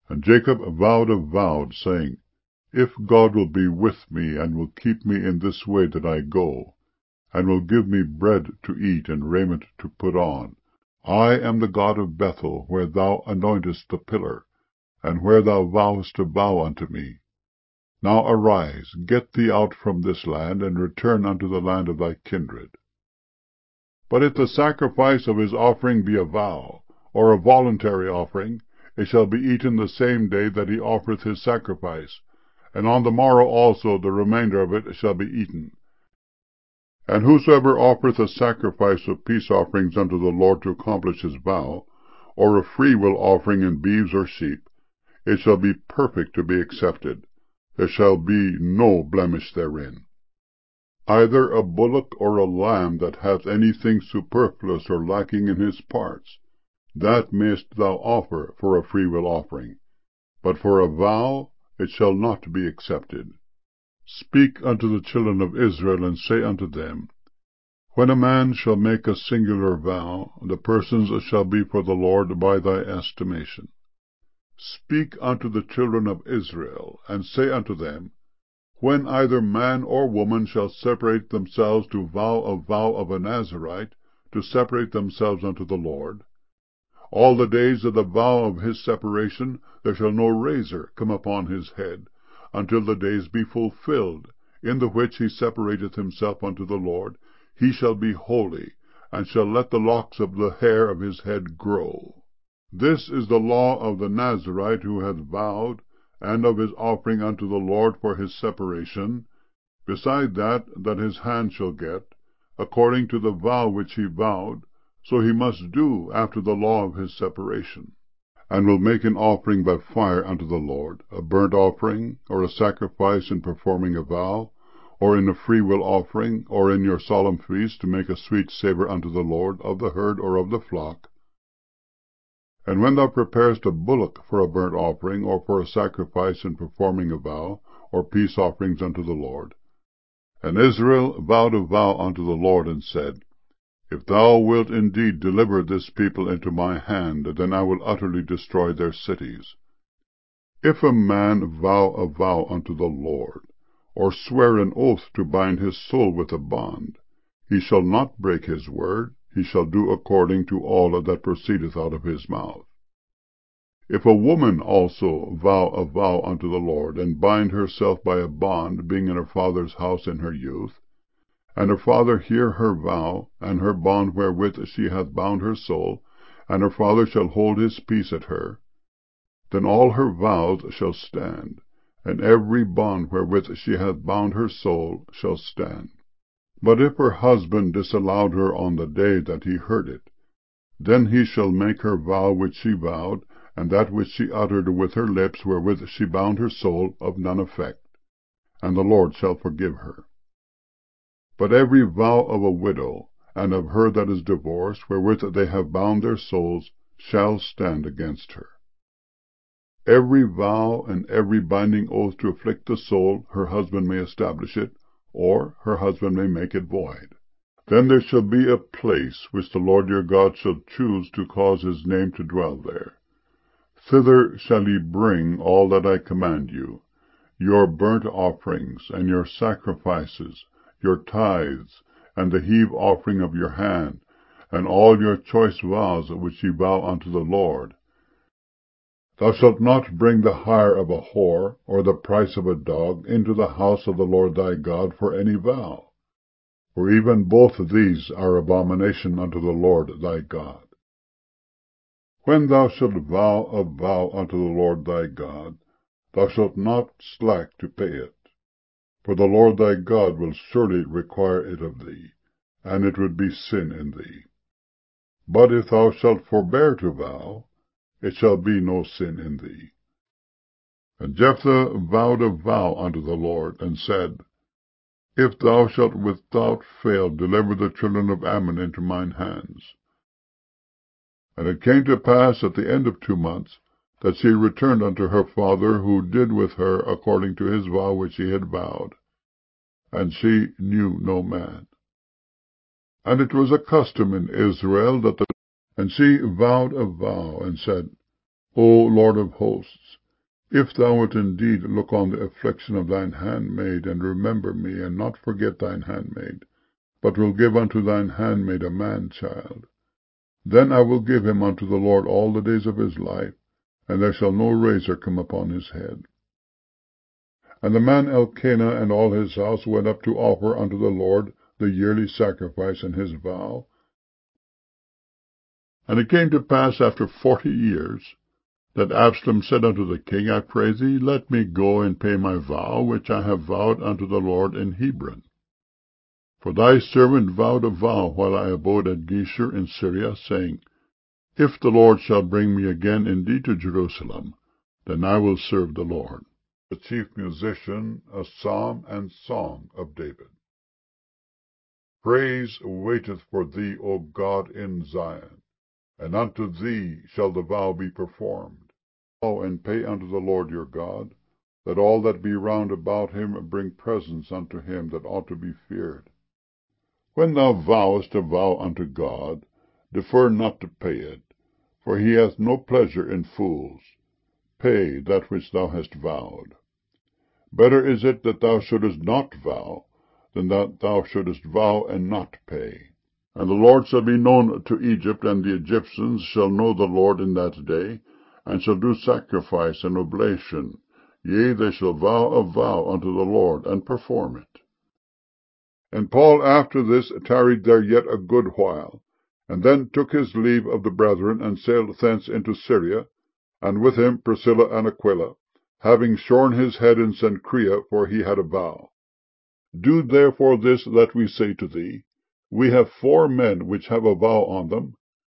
And Jacob vowed a vow, saying, If God will be with me, and will keep me in this way that I go, and will give me bread to eat and raiment to put on, I am the God of Bethel, where thou anointest the pillar, and where thou vowest a vow unto me. Now arise, get thee out from this land, and return unto the land of thy kindred. But if the sacrifice of his offering be a vow, or a voluntary offering, it shall be eaten the same day that he offereth his sacrifice, and on the morrow also the remainder of it shall be eaten. And whosoever offereth a sacrifice of peace offerings unto the Lord to accomplish his vow, or a freewill offering in beeves or sheep, it shall be perfect to be accepted. There shall be no blemish therein. Either a bullock or a lamb that hath anything superfluous or lacking in his parts, that mayest thou offer for a freewill offering, but for a vow it shall not be accepted. Speak unto the children of Israel, and say unto them, When a man shall make a singular vow, the persons shall be for the Lord by thy estimation. Speak unto the children of Israel, and say unto them, When either man or woman shall separate themselves to vow a vow of a Nazarite, to separate themselves unto the Lord, all the days of the vow of his separation there shall no razor come upon his head, until the days be fulfilled, in the which he separateth himself unto the Lord. He shall be holy, and shall let the locks of the hair of his head grow. This is the law of the Nazarite who hath vowed, and of his offering unto the Lord for his separation, beside that his hand shall get, according to the vow which he vowed, so he must do after the law of his separation, and will make an offering by fire unto the Lord, a burnt offering, or a sacrifice in performing a vow, or in a freewill offering, or in your solemn feast, to make a sweet savour unto the Lord, of the herd or of the flock. And when thou preparest a bullock for a burnt offering, or for a sacrifice in performing a vow, or peace offerings unto the Lord. And Israel vowed a vow unto the Lord, and said, If thou wilt indeed deliver this people into my hand, then I will utterly destroy their cities. If a man vow a vow unto the Lord, or swear an oath to bind his soul with a bond, he shall not break his word, he shall do according to all that proceedeth out of his mouth. If a woman also vow a vow unto the Lord, and bind herself by a bond, being in her father's house in her youth, and her father hear her vow, and her bond wherewith she hath bound her soul, and her father shall hold his peace at her, then all her vows shall stand, and every bond wherewith she hath bound her soul shall stand. But if her husband disallowed her on the day that he heard it, then he shall make her vow which she vowed, and that which she uttered with her lips wherewith she bound her soul, of none effect, and the Lord shall forgive her. But every vow of a widow, and of her that is divorced, wherewith they have bound their souls, shall stand against her. Every vow and every binding oath to afflict the soul, her husband may establish it, or her husband may make it void. Then there shall be a place which the Lord your God shall choose to cause his name to dwell there. Thither shall ye bring all that I command you, your burnt offerings, and your sacrifices, your tithes, and the heave offering of your hand, and all your choice vows which ye vow unto the Lord. Thou shalt not bring the hire of a whore, or the price of a dog, into the house of the Lord thy God for any vow, for even both these are abomination unto the Lord thy God. When thou shalt vow a vow unto the Lord thy God, thou shalt not slack to pay it, for the Lord thy God will surely require it of thee, and it would be sin in thee. But if thou shalt forbear to vow, it shall be no sin in thee. And Jephthah vowed a vow unto the Lord, and said, If thou shalt without fail deliver the children of Ammon into mine hands. And it came to pass at the end of 2 months, that she returned unto her father, who did with her according to his vow which he had vowed, and she knew no man. And it was a custom in Israel and she vowed a vow, and said, O Lord of hosts, if thou wilt indeed look on the affliction of thine handmaid, and remember me, and not forget thine handmaid, but will give unto thine handmaid a man-child, then I will give him unto the Lord all the days of his life, and there shall no razor come upon his head. And the man Elkanah and all his house went up to offer unto the Lord the yearly sacrifice and his vow. And it came to pass after 40 years, that Absalom said unto the king, I pray thee, let me go and pay my vow, which I have vowed unto the Lord in Hebron. For thy servant vowed a vow while I abode at Geshur in Syria, saying, If the Lord shall bring me again indeed to Jerusalem, then I will serve the Lord. The chief musician, a psalm and song of David. Praise waiteth for thee, O God, in Zion, and unto thee shall the vow be performed. Vow and pay unto the Lord your God, that all that be round about him bring presents unto him that ought to be feared. When thou vowest a vow unto God, defer not to pay it, for he hath no pleasure in fools. Pay that which thou hast vowed. Better is it that thou shouldest not vow, than that thou shouldest vow and not pay. And the Lord shall be known to Egypt, and the Egyptians shall know the Lord in that day, and shall do sacrifice and oblation. Yea, they shall vow a vow unto the Lord, and perform it. And Paul after this tarried there yet a good while, and then took his leave of the brethren, and sailed thence into Syria, and with him Priscilla and Aquila, having shorn his head in Cenchrea, for he had a vow. Do therefore this that we say to thee. We have 4 men which have a vow on them,